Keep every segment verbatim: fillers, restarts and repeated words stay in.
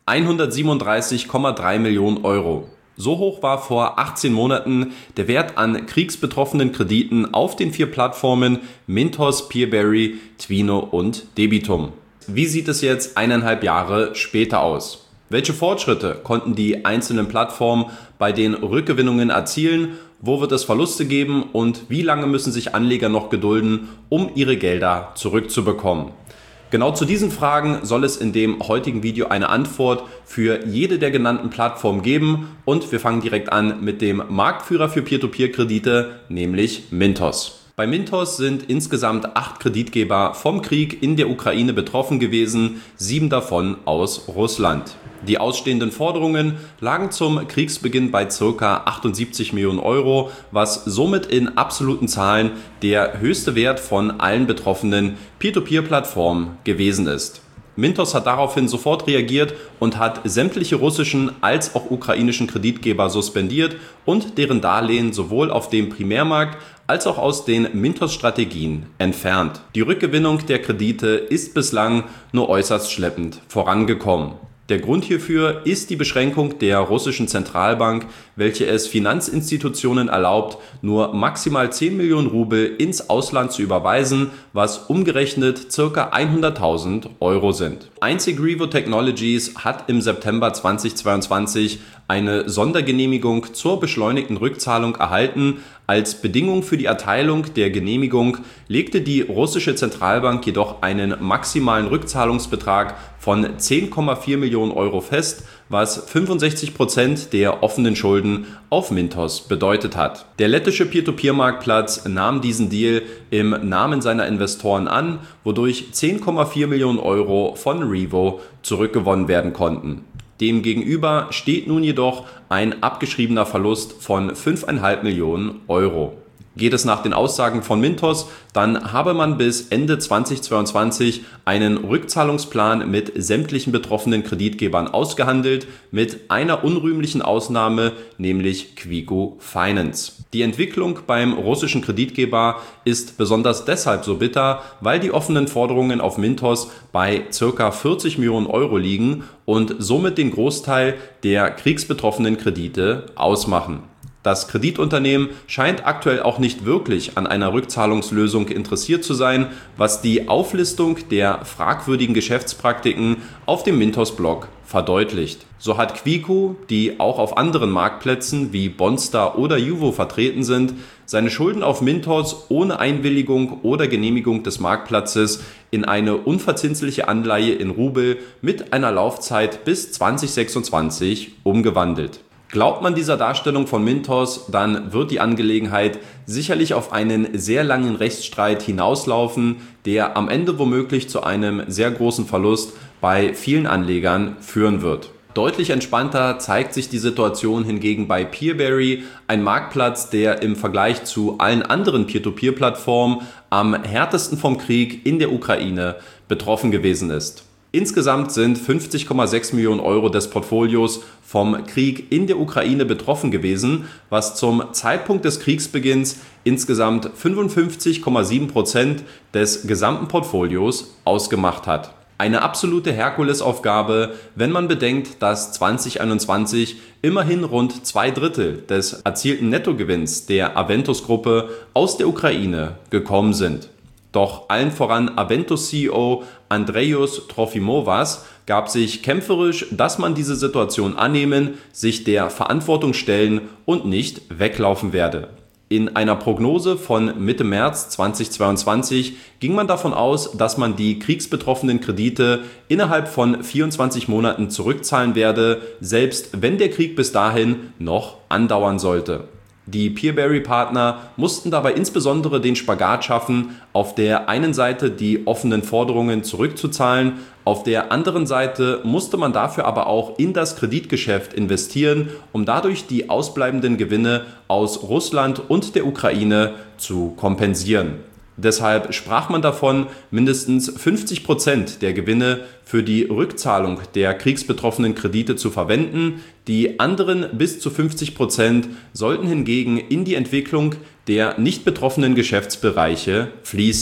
hundertsiebenunddreißig Komma drei Millionen Euro. So hoch war vor achtzehn Monaten der Wert an kriegsbetroffenen Krediten auf den vier Plattformen Mintos, Peerberry, Twino und Debitum. Wie sieht es jetzt eineinhalb Jahre später aus? Welche Fortschritte konnten die einzelnen Plattformen bei den Rückgewinnungen erzielen? Wo wird es Verluste geben und wie lange müssen sich Anleger noch gedulden, um ihre Gelder zurückzubekommen? Genau zu diesen Fragen soll es in dem heutigen Video eine Antwort für jede der genannten Plattformen geben und wir fangen direkt an mit dem Marktführer für Peer-to-Peer-Kredite, nämlich Mintos. Bei Mintos sind insgesamt acht Kreditgeber vom Krieg in der Ukraine betroffen gewesen, sieben davon aus Russland. Die ausstehenden Forderungen lagen zum Kriegsbeginn bei ca. achtundsiebzig Millionen Euro, was somit in absoluten Zahlen der höchste Wert von allen betroffenen Peer-to-Peer-Plattformen gewesen ist. Mintos hat daraufhin sofort reagiert und hat sämtliche russischen als auch ukrainischen Kreditgeber suspendiert und deren Darlehen sowohl auf dem Primärmarkt als auch aus den Mintos-Strategien entfernt. Die Rückgewinnung der Kredite ist bislang nur äußerst schleppend vorangekommen. Der Grund hierfür ist die Beschränkung der russischen Zentralbank, welche es Finanzinstitutionen erlaubt, nur maximal zehn Millionen Rubel ins Ausland zu überweisen, was umgerechnet ca. hunderttausend Euro sind. Einzig Revo Technologies hat im September zweitausendzweiundzwanzig eine Sondergenehmigung zur beschleunigten Rückzahlung erhalten. Als Bedingung für die Erteilung der Genehmigung legte die russische Zentralbank jedoch einen maximalen Rückzahlungsbetrag von zehn Komma vier Millionen Euro fest, was fünfundsechzig Prozent der offenen Schulden auf Mintos bedeutet hat. Der lettische Peer-to-Peer-Marktplatz nahm diesen Deal im Namen seiner Investoren an, wodurch zehn Komma vier Millionen Euro von Revo zurückgewonnen werden konnten. Demgegenüber steht nun jedoch ein abgeschriebener Verlust von fünf Komma fünf Millionen Euro. Geht es nach den Aussagen von Mintos, dann habe man bis Ende zweitausendzweiundzwanzig einen Rückzahlungsplan mit sämtlichen betroffenen Kreditgebern ausgehandelt, mit einer unrühmlichen Ausnahme, nämlich Quico Finance. Die Entwicklung beim russischen Kreditgeber ist besonders deshalb so bitter, weil die offenen Forderungen auf Mintos bei ca. vierzig Millionen Euro liegen und somit den Großteil der kriegsbetroffenen Kredite ausmachen. Das Kreditunternehmen scheint aktuell auch nicht wirklich an einer Rückzahlungslösung interessiert zu sein, was die Auflistung der fragwürdigen Geschäftspraktiken auf dem Mintos-Blog verdeutlicht. So hat Quico, die auch auf anderen Marktplätzen wie Bonstar oder Juvo vertreten sind, seine Schulden auf Mintos ohne Einwilligung oder Genehmigung des Marktplatzes in eine unverzinsliche Anleihe in Rubel mit einer Laufzeit bis zweitausendsechsundzwanzig umgewandelt. Glaubt man dieser Darstellung von Mintos, dann wird die Angelegenheit sicherlich auf einen sehr langen Rechtsstreit hinauslaufen, der am Ende womöglich zu einem sehr großen Verlust bei vielen Anlegern führen wird. Deutlich entspannter zeigt sich die Situation hingegen bei Peerberry, ein Marktplatz, der im Vergleich zu allen anderen Peer-to-Peer-Plattformen am härtesten vom Krieg in der Ukraine betroffen gewesen ist. Insgesamt sind fünfzig Komma sechs Millionen Euro des Portfolios vom Krieg in der Ukraine betroffen gewesen, was zum Zeitpunkt des Kriegsbeginns insgesamt fünfundfünfzig Komma sieben Prozent des gesamten Portfolios ausgemacht hat. Eine absolute Herkulesaufgabe, wenn man bedenkt, dass zweitausendeinundzwanzig immerhin rund zwei Drittel des erzielten Nettogewinns der Aventus-Gruppe aus der Ukraine gekommen sind. Doch allen voran Aventus-C E O Andrejus Trofimovas gab sich kämpferisch, dass man diese Situation annehmen, sich der Verantwortung stellen und nicht weglaufen werde. In einer Prognose von Mitte März zweitausendzweiundzwanzig ging man davon aus, dass man die kriegsbetroffenen Kredite innerhalb von vierundzwanzig Monaten zurückzahlen werde, selbst wenn der Krieg bis dahin noch andauern sollte. Die Peerberry-Partner mussten dabei insbesondere den Spagat schaffen, auf der einen Seite die offenen Forderungen zurückzuzahlen, auf der anderen Seite musste man dafür aber auch in das Kreditgeschäft investieren, um dadurch die ausbleibenden Gewinne aus Russland und der Ukraine zu kompensieren. Deshalb sprach man davon, mindestens fünfzig Prozent der Gewinne für die Rückzahlung der kriegsbetroffenen Kredite zu verwenden. Die anderen bis zu fünfzig Prozent sollten hingegen in die Entwicklung der nicht betroffenen Geschäftsbereiche fließen.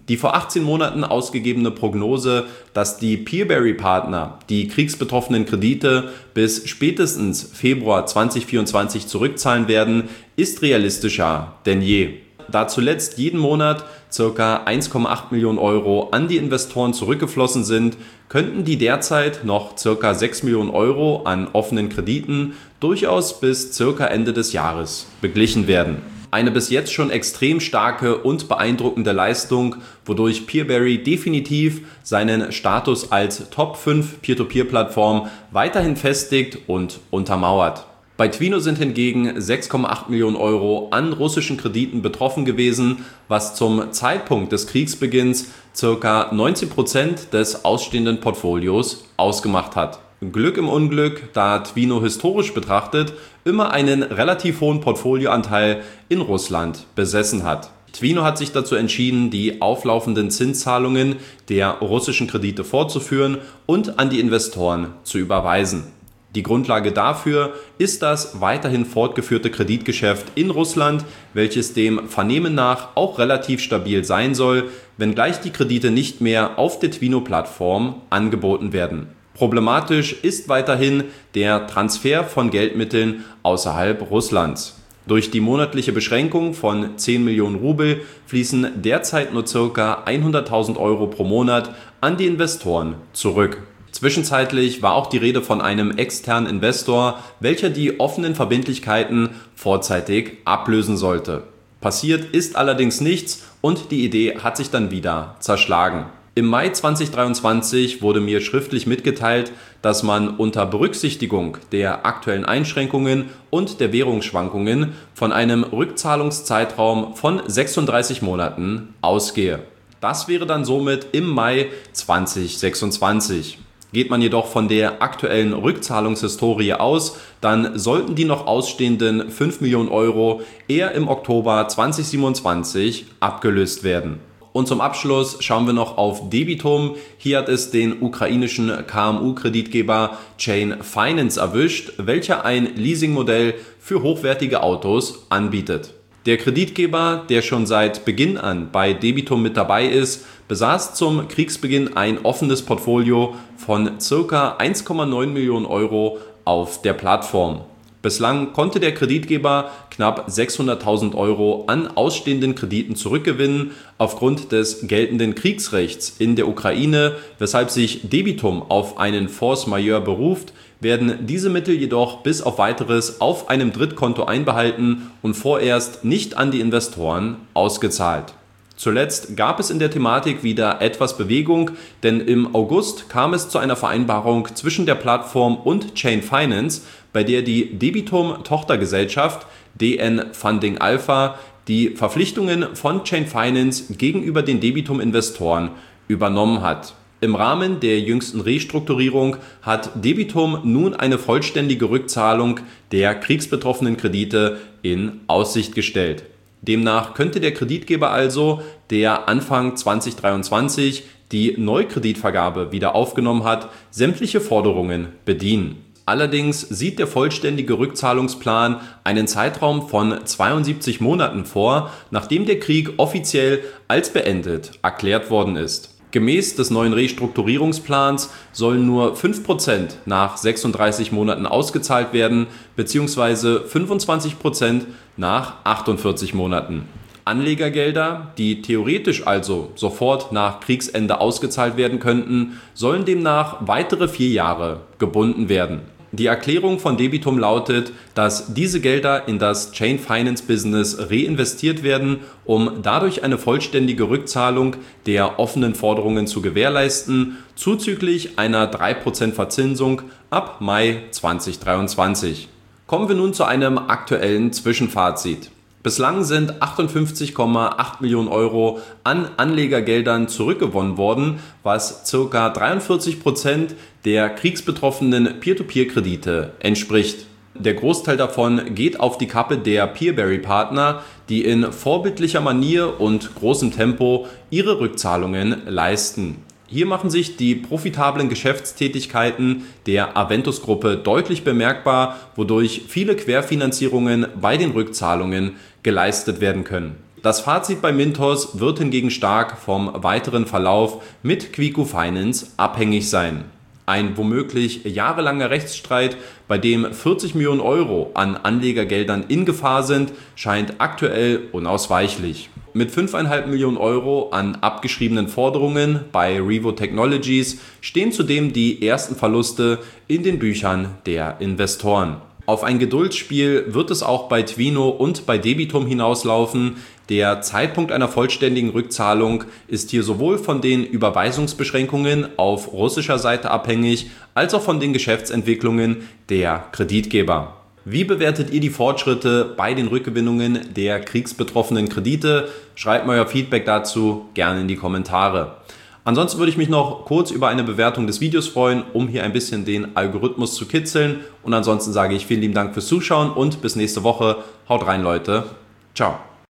Die vor achtzehn Monaten ausgegebene Prognose, dass die Peerberry-Partner die kriegsbetroffenen Kredite bis spätestens Februar zweitausendvierundzwanzig zurückzahlen werden, ist realistischer denn je. Da zuletzt jeden Monat ca. eins Komma acht Millionen Euro an die Investoren zurückgeflossen sind, könnten die derzeit noch ca. sechs Millionen Euro an offenen Krediten durchaus bis ca. Ende des Jahres beglichen werden. Eine bis jetzt schon extrem starke und beeindruckende Leistung, wodurch Peerberry definitiv seinen Status als Top fünf Peer-to-Peer-Plattform weiterhin festigt und untermauert. Bei Twino sind hingegen sechs Komma acht Millionen Euro an russischen Krediten betroffen gewesen, was zum Zeitpunkt des Kriegsbeginns ca. neunzehn Prozent des ausstehenden Portfolios ausgemacht hat. Glück im Unglück, da Twino historisch betrachtet immer einen relativ hohen Portfolioanteil in Russland besessen hat. Twino hat sich dazu entschieden, die auflaufenden Zinszahlungen der russischen Kredite fortzuführen und an die Investoren zu überweisen. Die Grundlage dafür ist das weiterhin fortgeführte Kreditgeschäft in Russland, welches dem Vernehmen nach auch relativ stabil sein soll, wenngleich die Kredite nicht mehr auf der Twino-Plattform angeboten werden. Problematisch ist weiterhin der Transfer von Geldmitteln außerhalb Russlands. Durch die monatliche Beschränkung von zehn Millionen Rubel fließen derzeit nur ca. hunderttausend Euro pro Monat an die Investoren zurück. Zwischenzeitlich war auch die Rede von einem externen Investor, welcher die offenen Verbindlichkeiten vorzeitig ablösen sollte. Passiert ist allerdings nichts und die Idee hat sich dann wieder zerschlagen. Im Mai zweitausenddreiundzwanzig wurde mir schriftlich mitgeteilt, dass man unter Berücksichtigung der aktuellen Einschränkungen und der Währungsschwankungen von einem Rückzahlungszeitraum von sechsunddreißig Monaten ausgehe. Das wäre dann somit im Mai zweitausendsechsundzwanzig. Geht man jedoch von der aktuellen Rückzahlungshistorie aus, dann sollten die noch ausstehenden fünf Millionen Euro eher im Oktober zweitausendsiebenundzwanzig abgelöst werden. Und zum Abschluss schauen wir noch auf Debitum. Hier hat es den ukrainischen K M U-Kreditgeber Chain Finance erwischt, welcher ein Leasingmodell für hochwertige Autos anbietet. Der Kreditgeber, der schon seit Beginn an bei Debitum mit dabei ist, besaß zum Kriegsbeginn ein offenes Portfolio von ca. eins Komma neun Millionen Euro auf der Plattform. Bislang konnte der Kreditgeber knapp sechshunderttausend Euro an ausstehenden Krediten zurückgewinnen aufgrund des geltenden Kriegsrechts in der Ukraine, weshalb sich Debitum auf einen Force Majeure beruft, werden diese Mittel jedoch bis auf Weiteres auf einem Drittkonto einbehalten und vorerst nicht an die Investoren ausgezahlt. Zuletzt gab es in der Thematik wieder etwas Bewegung, denn im August kam es zu einer Vereinbarung zwischen der Plattform und Chain Finance, bei der die Debitum-Tochtergesellschaft D N Funding Alpha die Verpflichtungen von Chain Finance gegenüber den Debitum-Investoren übernommen hat. Im Rahmen der jüngsten Restrukturierung hat Debitum nun eine vollständige Rückzahlung der kriegsbetroffenen Kredite in Aussicht gestellt. Demnach könnte der Kreditgeber also, der Anfang zweitausenddreiundzwanzig die Neukreditvergabe wieder aufgenommen hat, sämtliche Forderungen bedienen. Allerdings sieht der vollständige Rückzahlungsplan einen Zeitraum von zweiundsiebzig Monaten vor, nachdem der Krieg offiziell als beendet erklärt worden ist. Gemäß des neuen Restrukturierungsplans sollen nur fünf Prozent nach sechsunddreißig Monaten ausgezahlt werden, beziehungsweise fünfundzwanzig Prozent nach achtundvierzig Monaten. Anlegergelder, die theoretisch also sofort nach Kriegsende ausgezahlt werden könnten, sollen demnach weitere vier Jahre gebunden werden. Die Erklärung von Debitum lautet, dass diese Gelder in das Chain Finance Business reinvestiert werden, um dadurch eine vollständige Rückzahlung der offenen Forderungen zu gewährleisten, zuzüglich einer drei Prozent Verzinsung ab Mai zweitausenddreiundzwanzig. Kommen wir nun zu einem aktuellen Zwischenfazit. Bislang sind achtundfünfzig Komma acht Millionen Euro an Anlegergeldern zurückgewonnen worden, was ca. dreiundvierzig Prozent der kriegsbetroffenen Peer-to-Peer-Kredite entspricht. Der Großteil davon geht auf die Kappe der Peerberry-Partner, die in vorbildlicher Manier und großem Tempo ihre Rückzahlungen leisten. Hier machen sich die profitablen Geschäftstätigkeiten der Aventus-Gruppe deutlich bemerkbar, wodurch viele Querfinanzierungen bei den Rückzahlungen geleistet werden können. Das Fazit bei Mintos wird hingegen stark vom weiteren Verlauf mit Quico Finance abhängig sein. Ein womöglich jahrelanger Rechtsstreit, bei dem vierzig Millionen Euro an Anlegergeldern in Gefahr sind, scheint aktuell unausweichlich. Mit fünf Komma fünf Millionen Euro an abgeschriebenen Forderungen bei Revo Technologies stehen zudem die ersten Verluste in den Büchern der Investoren. Auf ein Geduldsspiel wird es auch bei Twino und bei Debitum hinauslaufen. Der Zeitpunkt einer vollständigen Rückzahlung ist hier sowohl von den Überweisungsbeschränkungen auf russischer Seite abhängig, als auch von den Geschäftsentwicklungen der Kreditgeber. Wie bewertet ihr die Fortschritte bei den Rückgewinnungen der kriegsbetroffenen Kredite? Schreibt mir euer Feedback dazu gerne in die Kommentare. Ansonsten würde ich mich noch kurz über eine Bewertung des Videos freuen, um hier ein bisschen den Algorithmus zu kitzeln. Und ansonsten sage ich vielen lieben Dank fürs Zuschauen und bis nächste Woche. Haut rein, Leute. Ciao.